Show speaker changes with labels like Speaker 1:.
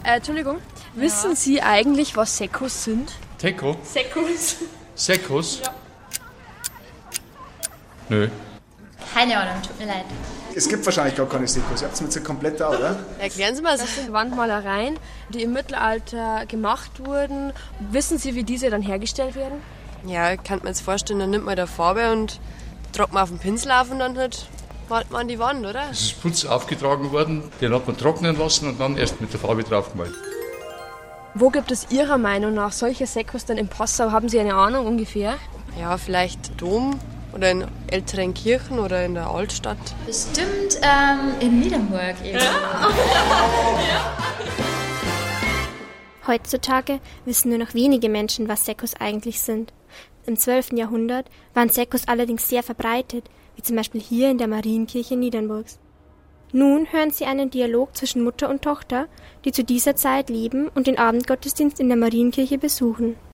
Speaker 1: Entschuldigung, wissen Sie eigentlich, was Sekos sind?
Speaker 2: Teko?
Speaker 1: Sekos.
Speaker 2: Sekos?
Speaker 1: Ja.
Speaker 2: Nö.
Speaker 3: Keine Ahnung, tut mir leid.
Speaker 4: Es gibt wahrscheinlich gar keine Sekos. Ihr habt es mit so komplett da, oder?
Speaker 1: Erklären Sie mal, das sind Wandmalereien, die im Mittelalter gemacht wurden. Wissen Sie, wie diese dann hergestellt werden?
Speaker 5: Ja, ich kann mir jetzt vorstellen, dann nimmt man da Farbe und trocknet man auf den Pinsel auf und dann halt malt man an die Wand, oder?
Speaker 2: Es ist Putz aufgetragen worden, den hat man trocknen lassen und dann erst mit der Farbe draufgemalt.
Speaker 1: Wo gibt es Ihrer Meinung nach solche Sekos denn in Passau? Haben Sie eine Ahnung ungefähr?
Speaker 5: Ja, vielleicht Dom oder in älteren Kirchen oder in der Altstadt.
Speaker 3: Bestimmt in Niedernburg irgendwo.
Speaker 6: Heutzutage wissen nur noch wenige Menschen, was Sekos eigentlich sind. Im 12. Jahrhundert waren Sekos allerdings sehr verbreitet, wie zum Beispiel hier in der Marienkirche Niedernburgs. Nun hören Sie einen Dialog zwischen Mutter und Tochter, die zu dieser Zeit leben und den Abendgottesdienst in der Marienkirche besuchen.